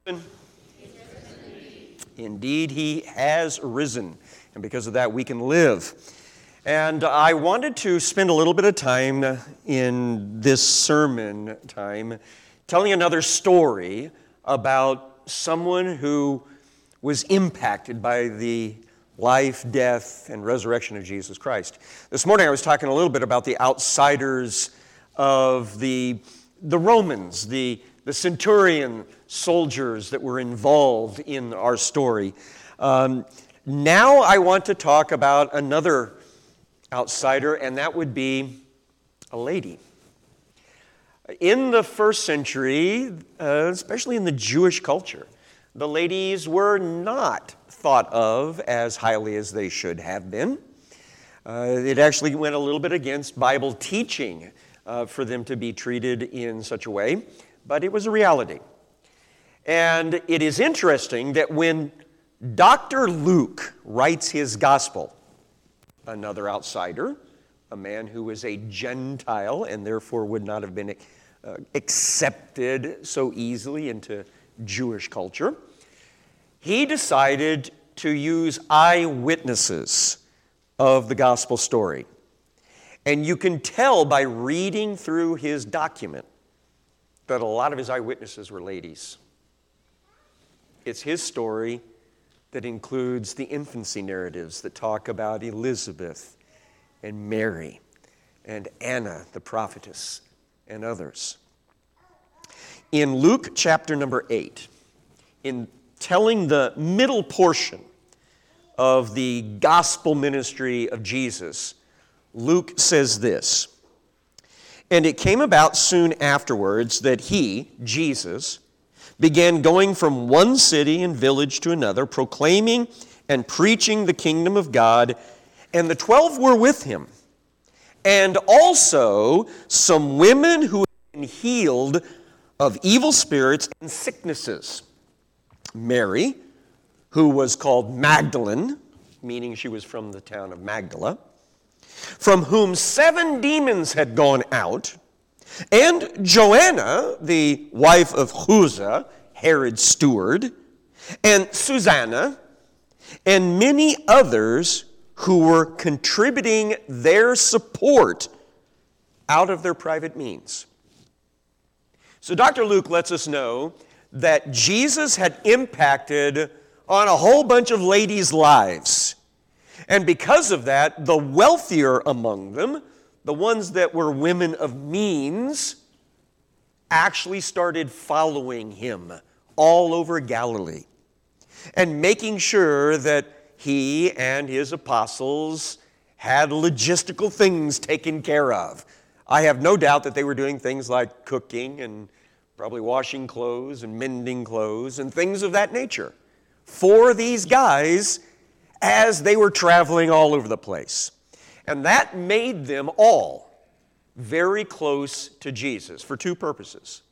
Indeed, he has risen, and because of that, we can live. And I wanted to spend a little bit of time in this sermon time telling another story about someone who was impacted by the life, death, and resurrection of Jesus Christ. This morning I was talking a little bit about the outsiders of the Romans, the centurion soldiers that were involved in our story. Now I want to talk about another outsider, and that would be a lady. In the first century, especially in the Jewish culture, the ladies were not thought of as highly as they should have been. It actually went a little bit against Bible teaching for them to be treated in such a way, but it was a reality. And it is interesting that when Dr. Luke writes his gospel, another outsider, a man who was a Gentile and therefore would not have been accepted so easily into Jewish culture, he decided to use eyewitnesses of the gospel story. And you can tell by reading through his document that a lot of his eyewitnesses were ladies. It's his story that includes the infancy narratives that talk about Elizabeth and Mary and Anna, the prophetess, and others. In Luke chapter number 8, in telling the middle portion of the gospel ministry of Jesus, Luke says this, "And it came about soon afterwards that he, Jesus, began going from one city and village to another, proclaiming and preaching the kingdom of God, and the 12 were with him, and also some women who had been healed of evil spirits and sicknesses. Mary, who was called Magdalene, meaning she was from the town of Magdala, from whom 7 demons had gone out, and Joanna, the wife of Chuza, Herod's steward, and Susanna, and many others who were contributing their support out of their private means." So Dr. Luke lets us know that Jesus had impacted on a whole bunch of ladies' lives. And because of that, the wealthier among them, the ones that were women of means, actually started following him all over Galilee and making sure that he and his apostles had logistical things taken care of. I have no doubt that they were doing things like cooking and probably washing clothes and mending clothes and things of that nature for these guys as they were traveling all over the place. And that made them all very close to Jesus for 2 purposes.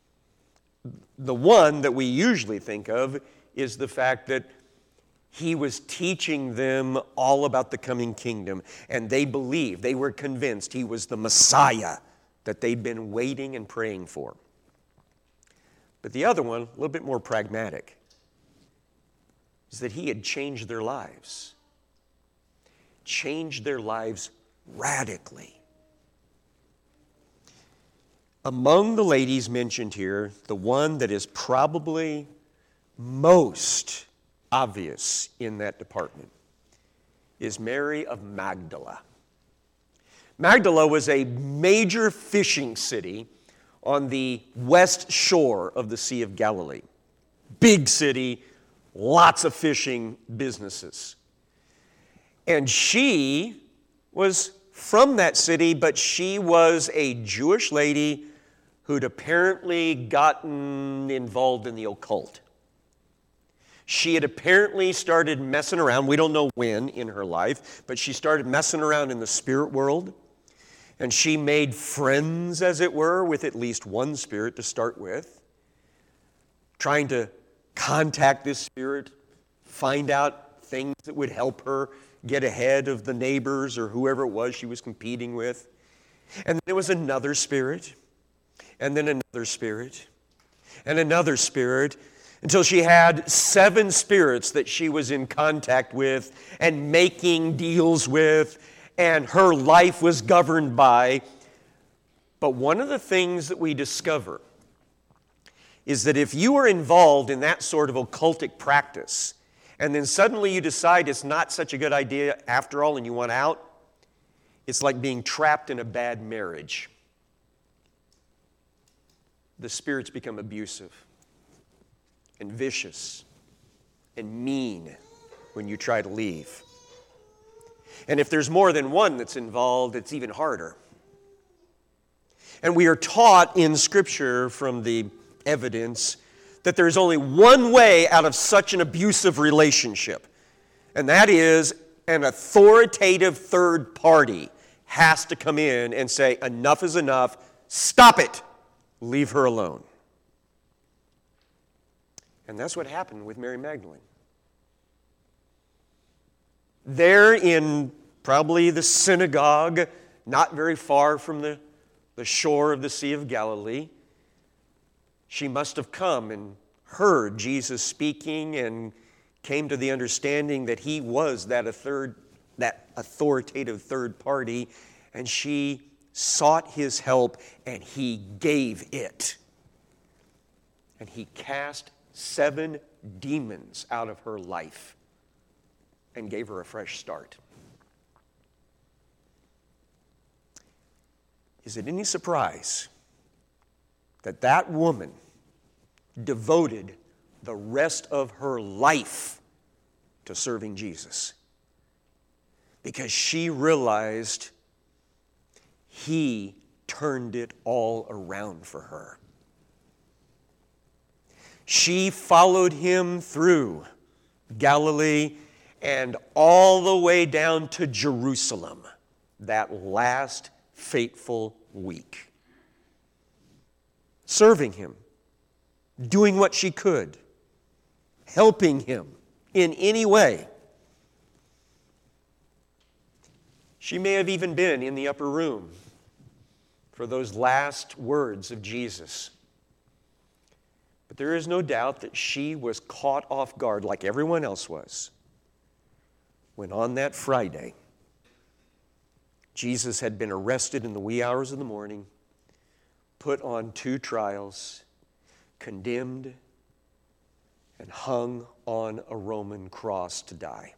The one that we usually think of is the fact that he was teaching them all about the coming kingdom, and they believed, they were convinced he was the Messiah that they'd been waiting and praying for. But the other one, a little bit more pragmatic, is that he had changed their lives. Changed their lives radically. Among the ladies mentioned here, the one that is probably most obvious in that department is Mary of Magdala. Magdala was a major fishing city on the west shore of the Sea of Galilee. Big city, lots of fishing businesses. And she was from that city, but she was a Jewish lady who'd apparently gotten involved in the occult. She had apparently started messing around, we don't know when in her life, but she started messing around in the spirit world. And she made friends, as it were, with at least one spirit to start with, trying to contact this spirit, find out things that would help her get ahead of the neighbors or whoever it was she was competing with. And then there was another spirit, and then another spirit, and another spirit, until she had 7 spirits that she was in contact with and making deals with, and her life was governed by. But one of the things that we discover is that if you are involved in that sort of occultic practice, and then suddenly you decide it's not such a good idea after all and you want out, it's like being trapped in a bad marriage. The spirits become abusive and vicious and mean when you try to leave. And if there's more than one that's involved, it's even harder. And we are taught in Scripture from the evidence that there's only one way out of such an abusive relationship, and that is an authoritative third party has to come in and say, enough is enough, stop it, leave her alone. And that's what happened with Mary Magdalene. There in probably the synagogue, not very far from the shore of the Sea of Galilee, she must have come and heard Jesus speaking and came to the understanding that he was that authoritative third party, and she sought his help and he gave it. And he cast 7 demons out of her life and gave her a fresh start. Is it any surprise that that woman devoted the rest of her life to serving Jesus? Because she realized he turned it all around for her. She followed him through Galilee and all the way down to Jerusalem that last fateful week, serving him, doing what she could, helping him in any way. She may have even been in the upper room for those last words of Jesus. But there is no doubt that she was caught off guard, like everyone else was, when on that Friday, Jesus had been arrested in the wee hours of the morning, put on 2 trials, condemned, and hung on a Roman cross to die.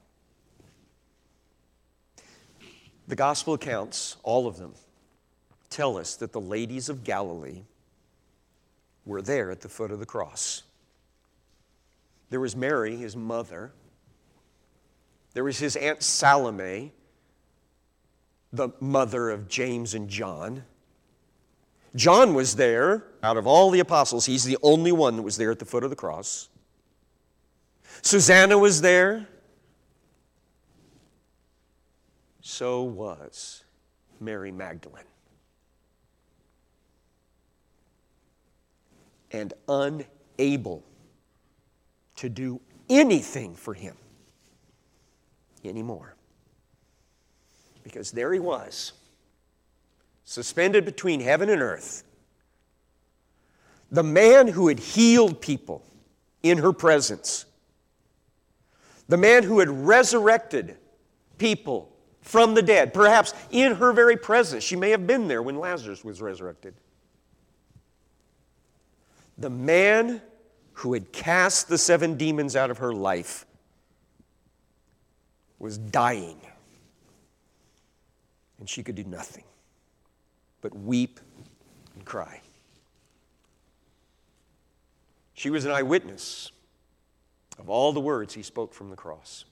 The gospel accounts, all of them, tell us that the ladies of Galilee were there at the foot of the cross. There was Mary, his mother. There was his Aunt Salome, the mother of James and John. John was there. Out of all the apostles, he's the only one that was there at the foot of the cross. Susanna was there. So was Mary Magdalene. And unable to do anything for him anymore. Because there he was, suspended between heaven and earth. The man who had healed people in her presence. The man who had resurrected people from the dead, perhaps in her very presence. She may have been there when Lazarus was resurrected. The man who had cast the 7 demons out of her life was dying. And she could do nothing but weep and cry. She was an eyewitness of all the words he spoke from the cross.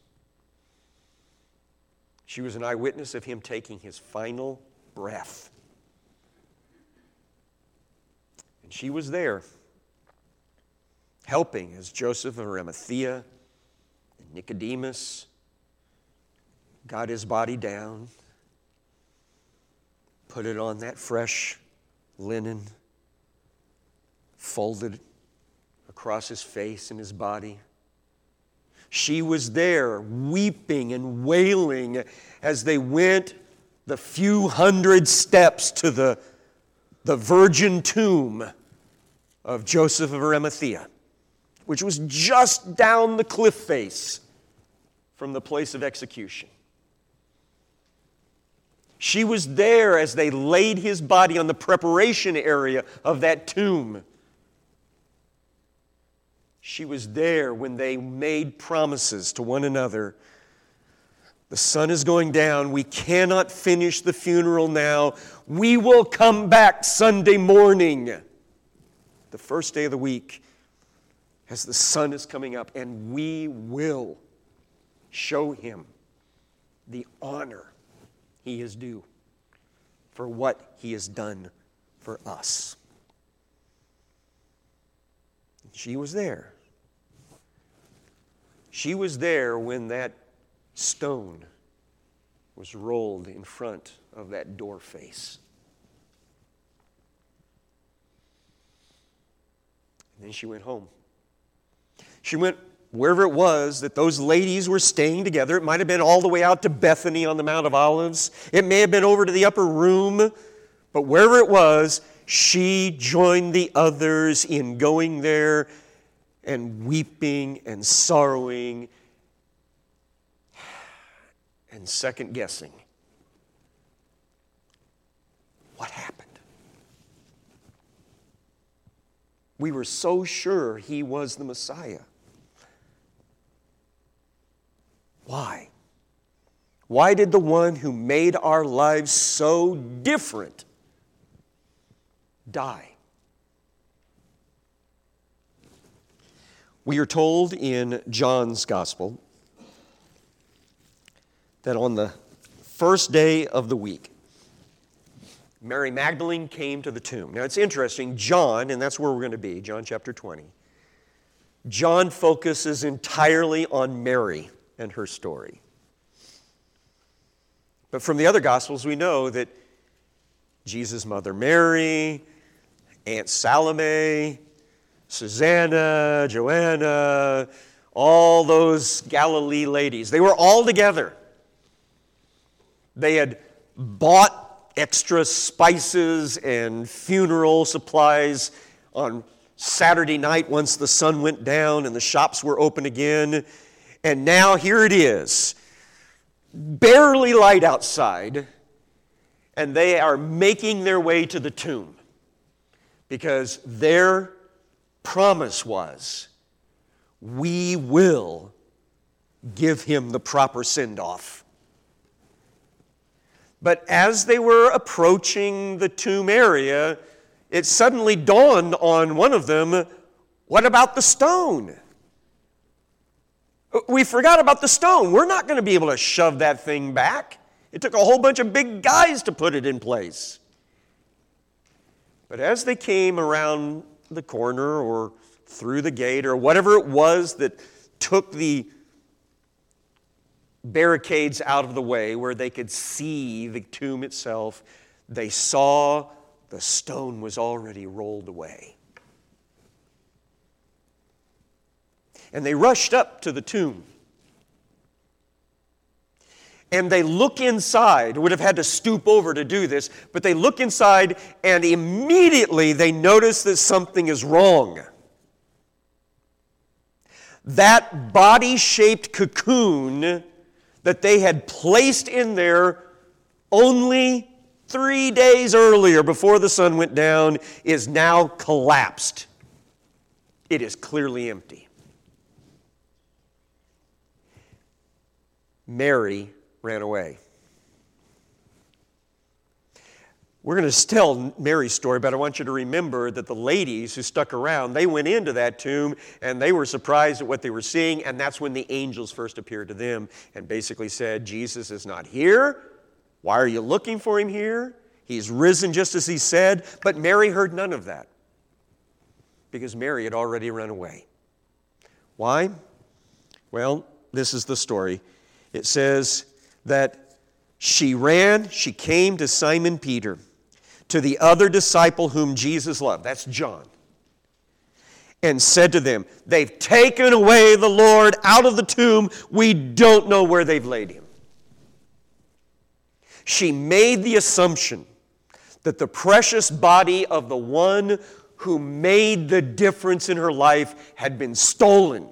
She was an eyewitness of him taking his final breath. And she was there, helping as Joseph of Arimathea and Nicodemus got his body down, put it on that fresh linen, folded across his face and his body. She was there weeping and wailing as they went the few hundred steps to the virgin tomb of Joseph of Arimathea, which was just down the cliff face from the place of execution. She was there as they laid his body on the preparation area of that tomb. She was there when they made promises to one another. The sun is going down. We cannot finish the funeral now. We will come back Sunday morning, the first day of the week, as the sun is coming up, and we will show him the honor he is due for what he has done for us. She was there. She was there when that stone was rolled in front of that door face. And then she went home. She went wherever it was that those ladies were staying together. It might have been all the way out to Bethany on the Mount of Olives. It may have been over to the upper room. But wherever it was, she joined the others in going there and weeping and sorrowing and second-guessing. What happened? We were so sure he was the Messiah. Why? Why did the one who made our lives so different die? We are told in John's Gospel that on the first day of the week, Mary Magdalene came to the tomb. Now it's interesting, John, and that's where we're going to be, John chapter 20. John focuses entirely on Mary and her story. But from the other Gospels, we know that Jesus' mother Mary, Aunt Salome, Susanna, Joanna, all those Galilee ladies, they were all together. They had bought extra spices and funeral supplies on Saturday night once the sun went down and the shops were open again. And now here it is, barely light outside, and they are making their way to the tomb because their promise was, we will give him the proper send-off. But as they were approaching the tomb area, it suddenly dawned on one of them, what about the stone? We forgot about the stone. We're not going to be able to shove that thing back. It took a whole bunch of big guys to put it in place. But as they came around the corner or through the gate or whatever it was that took the barricades out of the way where they could see the tomb itself, they saw the stone was already rolled away. And they rushed up to the tomb. And they look inside, would have had to stoop over to do this, but they look inside and immediately they notice that something is wrong. That body-shaped cocoon that they had placed in there only 3 days earlier before the sun went down is now collapsed. It is clearly empty. Mary ran away. We're going to tell Mary's story, but I want you to remember that the ladies who stuck around, they went into that tomb and they were surprised at what they were seeing, and that's when the angels first appeared to them and basically said, Jesus is not here. Why are you looking for him here? He's risen just as he said. But Mary heard none of that because Mary had already run away. Why? Well, this is the story. It says that she came to Simon Peter, to the other disciple whom Jesus loved. That's John. And said to them, they've taken away the Lord out of the tomb. We don't know where they've laid him. She made the assumption that the precious body of the one who made the difference in her life had been stolen.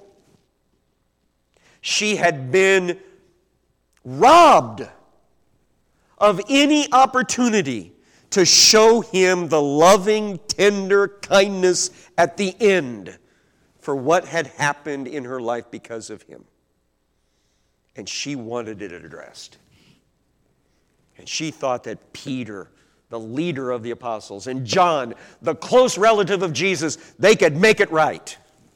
She had been robbed of any opportunity to show him the loving, tender kindness at the end for what had happened in her life because of him. And she wanted it addressed. And she thought that Peter, the leader of the apostles, and John, the close relative of Jesus, they could make it right.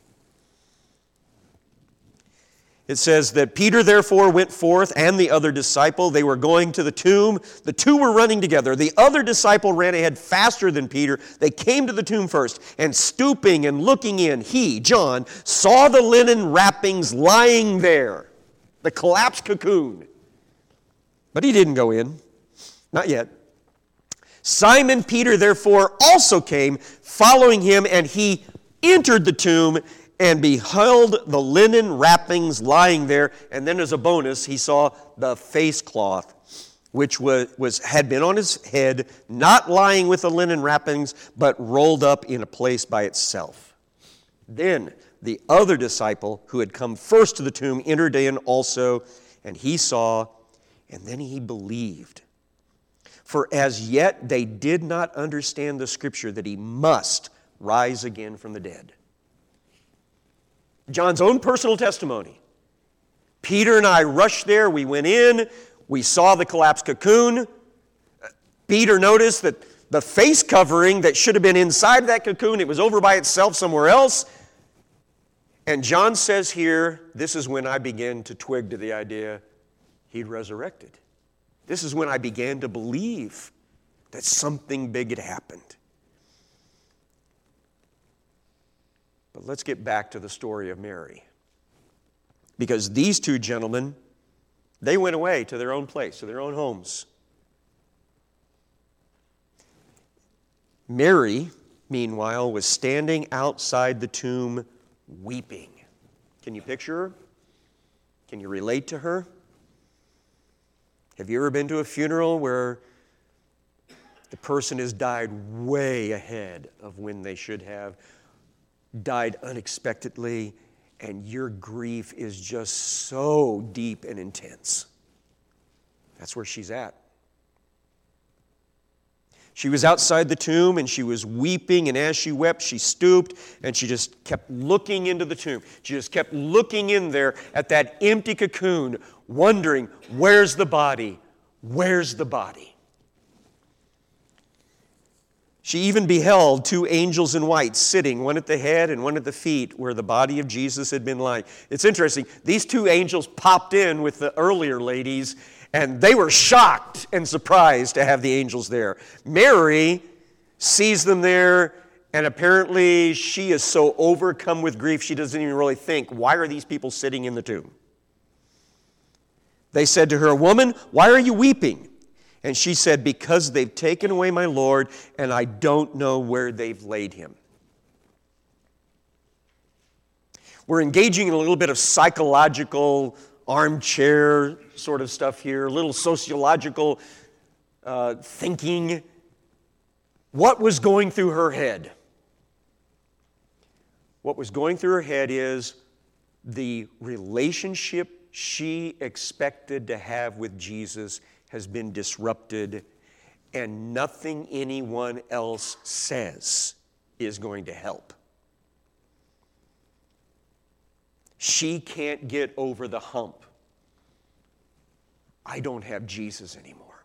It says that Peter therefore went forth and the other disciple. They were going to the tomb. The two were running together. The other disciple ran ahead faster than Peter. They came to the tomb first, and stooping and looking in, he, John, saw the linen wrappings lying there, the collapsed cocoon. But he didn't go in. Not yet. Simon Peter therefore also came, following him, and he entered the tomb and beheld the linen wrappings lying there. And then as a bonus, he saw the face cloth, which had been on his head, not lying with the linen wrappings, but rolled up in a place by itself. Then the other disciple, who had come first to the tomb, entered in also, and he saw, and then he believed. For as yet they did not understand the scripture that he must rise again from the dead. John's own personal testimony. Peter and I rushed there. We went in. We saw the collapsed cocoon. Peter noticed that the face covering that should have been inside that cocoon, it was over by itself somewhere else. And John says here, this is when I began to twig to the idea he'd resurrected. This is when I began to believe that something big had happened. But let's get back to the story of Mary. Because these two gentlemen, they went away to their own place, to their own homes. Mary, meanwhile, was standing outside the tomb weeping. Can you picture her? Can you relate to her? Have you ever been to a funeral where the person has died way ahead of when they should have, died unexpectedly, and your grief is just so deep and intense? That's where she's at. She was outside the tomb and she was weeping, and as she wept, she stooped and she just kept looking into the tomb. She just kept looking in there at that empty cocoon, wondering, where's the body? Where's the body? She even beheld two angels in white sitting, one at the head and one at the feet, where the body of Jesus had been lying. It's interesting. These two angels popped in with the earlier ladies, and they were shocked and surprised to have the angels there. Mary sees them there, and apparently she is so overcome with grief, she doesn't even really think, why are these people sitting in the tomb? They said to her, "Woman, why are you weeping?" And she said, "Because they've taken away my Lord, and I don't know where they've laid him." We're engaging in a little bit of psychological armchair sort of stuff here, a little sociological thinking. What was going through her head? What was going through her head is the relationship she expected to have with Jesus has been disrupted, and nothing anyone else says is going to help. She can't get over the hump. I don't have Jesus anymore.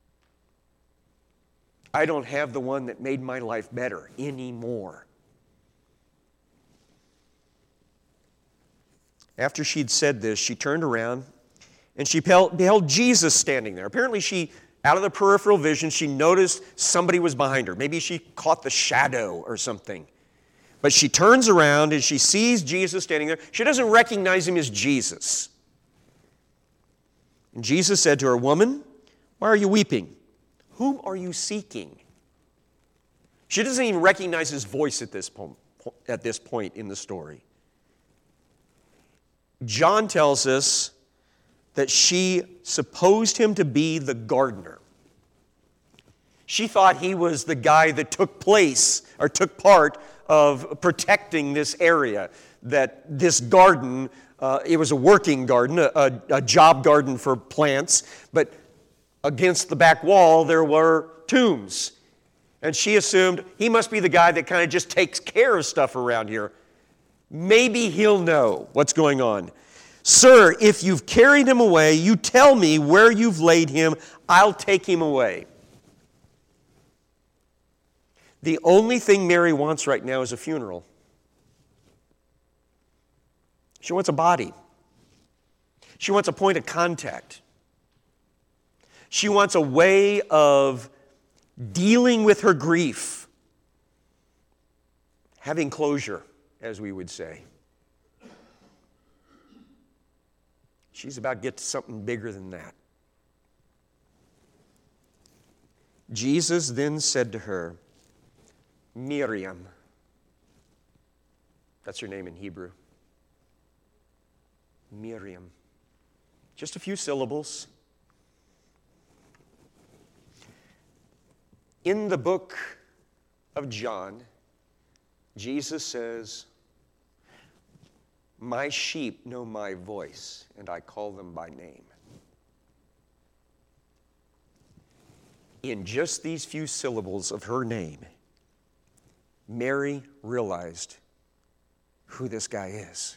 I don't have the one that made my life better anymore. After she'd said this, she turned around and she beheld Jesus standing there. Apparently she, out of the peripheral vision, she noticed somebody was behind her. Maybe she caught the shadow or something. But she turns around and she sees Jesus standing there. She doesn't recognize him as Jesus. And Jesus said to her, "Woman, why are you weeping? Whom are you seeking?" She doesn't even recognize his voice at this point in the story. John tells us that she supposed him to be the gardener. She thought he was the guy that took part of protecting this area, that this garden, it was a working garden, a job garden for plants, but against the back wall there were tombs. And she assumed he must be the guy that kind of just takes care of stuff around here. Maybe he'll know what's going on. Sir, if you've carried him away, you tell me where you've laid him. I'll take him away. The only thing Mary wants right now is a funeral. She wants a body. She wants a point of contact. She wants a way of dealing with her grief, having closure, as we would say. She's about to get to something bigger than that. Jesus then said to her, Miriam. That's her name in Hebrew. Miriam. Just a few syllables. In the book of John, Jesus says, my sheep know my voice, and I call them by name. In just these few syllables of her name, Mary realized who this guy is.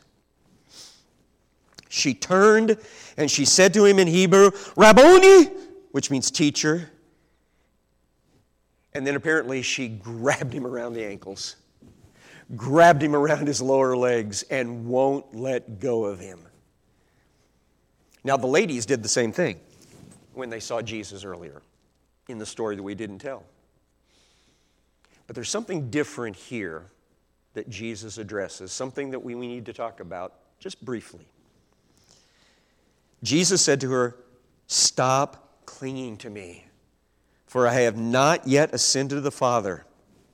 She turned and she said to him in Hebrew, Rabboni, which means teacher. And then apparently she grabbed him around the ankles, grabbed him around his lower legs, and won't let go of him. Now the ladies did the same thing when they saw Jesus earlier in the story that we didn't tell. But there's something different here that Jesus addresses, something that we need to talk about just briefly. Jesus said to her, stop clinging to me, for I have not yet ascended to the Father.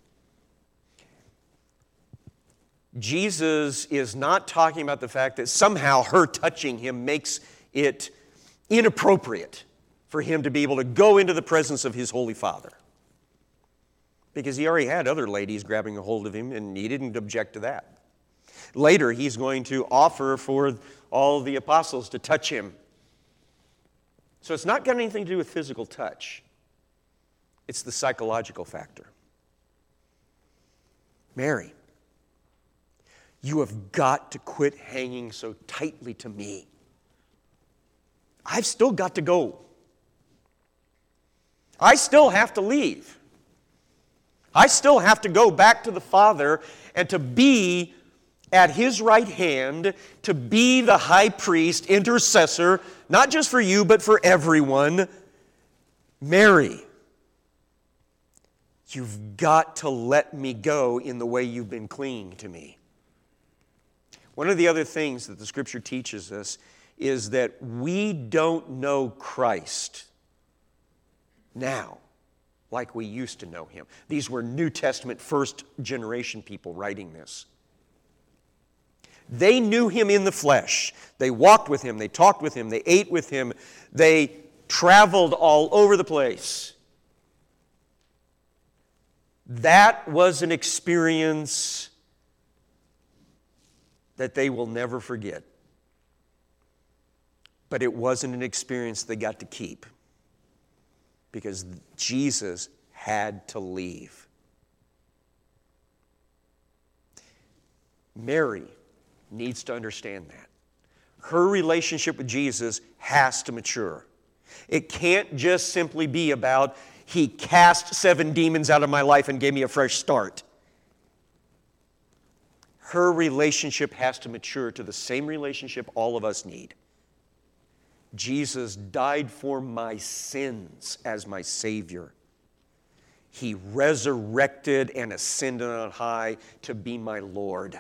Jesus is not talking about the fact that somehow her touching him makes it inappropriate for him to be able to go into the presence of his Holy Father. Because he already had other ladies grabbing a hold of him, and he didn't object to that. Later, he's going to offer for all the apostles to touch him. So it's not got anything to do with physical touch. It's the psychological factor. Mary, you have got to quit hanging so tightly to me. I've still got to go. I still have to leave. I still have to go back to the Father and to be at His right hand, to be the high priest, intercessor, not just for you, but for everyone. Mary, you've got to let me go in the way you've been clinging to me. One of the other things that the Scripture teaches us is that we don't know Christ now like we used to know Him. These were New Testament first generation people writing this. They knew Him in the flesh. They walked with Him, they talked with Him, they ate with Him, they traveled all over the place. That was an experience that they will never forget. But it wasn't an experience they got to keep, because Jesus had to leave. Mary needs to understand that. Her relationship with Jesus has to mature. It can't just simply be about, He cast 7 demons out of my life and gave me a fresh start. Her relationship has to mature to the same relationship all of us need. Jesus died for my sins as my Savior. He resurrected and ascended on high to be my Lord.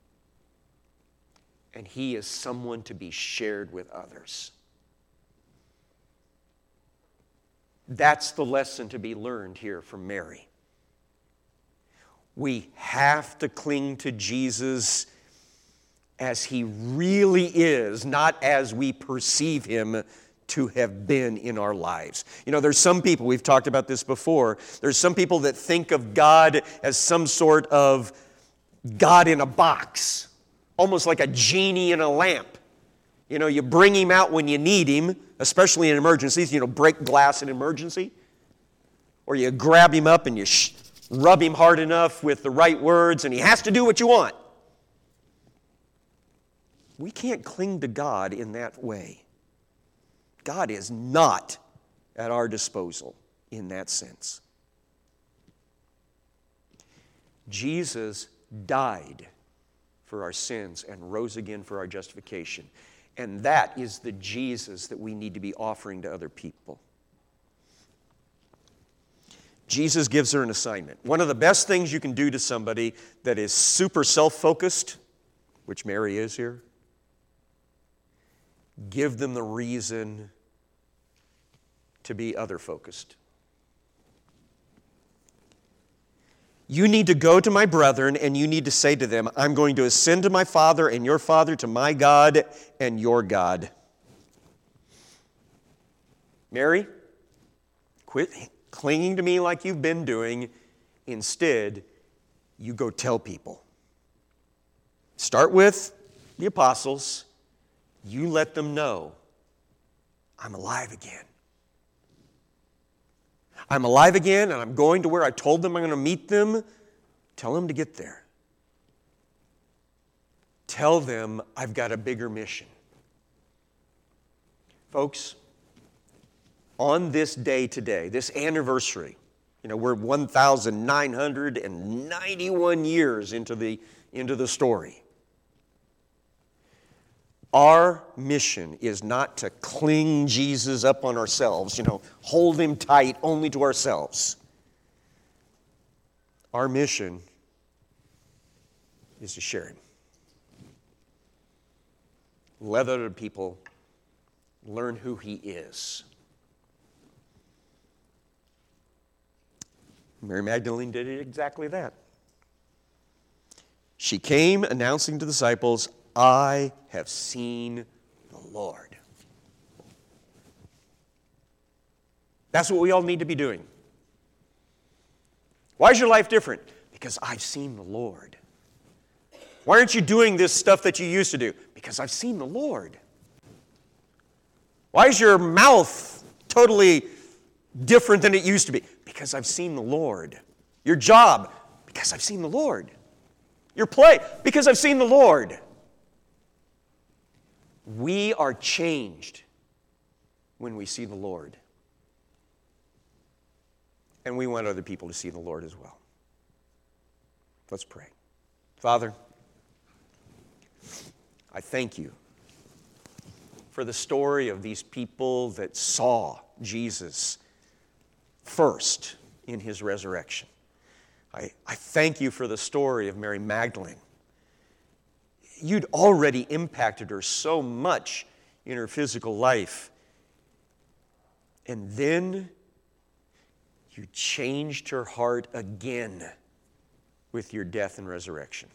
And He is someone to be shared with others. That's the lesson to be learned here from Mary. We have to cling to Jesus as He really is, not as we perceive Him to have been in our lives. You know, there's some people, we've talked about this before, there's some people that think of God as some sort of God in a box, almost like a genie in a lamp. You know, you bring him out when you need him, especially in emergencies, break glass in emergency. Or you grab him up and you rub him hard enough with the right words and he has to do what you want. We can't cling to God in that way. God is not at our disposal in that sense. Jesus died for our sins and rose again for our justification. And that is the Jesus that we need to be offering to other people. Jesus gives her an assignment. One of the best things you can do to somebody that is super self-focused, which Mary is here, give them the reason to be other-focused. You need to go to my brethren and you need to say to them, I'm going to ascend to my Father and your Father, to my God and your God. Mary, quit clinging to me like you've been doing. Instead, you go tell people. Start with the apostles. You let them know, I'm alive again. I'm alive again, and I'm going to where I told them I'm going to meet them. Tell them to get there. Tell them I've got a bigger mission. Folks, on this day today, this anniversary, we're 1,991 years into the story. Our mission is not to cling Jesus up on ourselves, hold him tight only to ourselves. Our mission is to share him. Let other people learn who he is. Mary Magdalene did exactly that. She came announcing to the disciples, I have seen the Lord. That's what we all need to be doing. Why is your life different? Because I've seen the Lord. Why aren't you doing this stuff that you used to do? Because I've seen the Lord. Why is your mouth totally different than it used to be? Because I've seen the Lord. Your job? Because I've seen the Lord. Your play? Because I've seen the Lord. We are changed when we see the Lord. And we want other people to see the Lord as well. Let's pray. Father, I thank you for the story of these people that saw Jesus first in his resurrection. I thank you for the story of Mary Magdalene. You'd already impacted her so much in her physical life. And then you changed her heart again with your death and resurrection.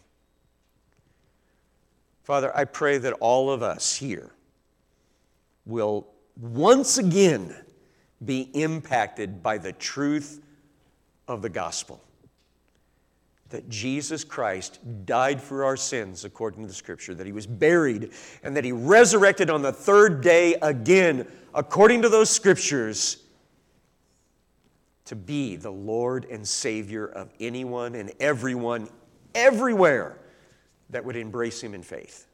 Father, I pray that all of us here will once again be impacted by the truth of the gospel. That Jesus Christ died for our sins according to the Scripture, that he was buried, and that he resurrected on the third day again according to those Scriptures to be the Lord and Savior of anyone and everyone, everywhere that would embrace him in faith.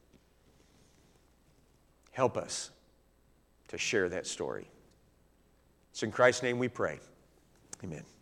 Help us to share that story. It's in Christ's name we pray. Amen.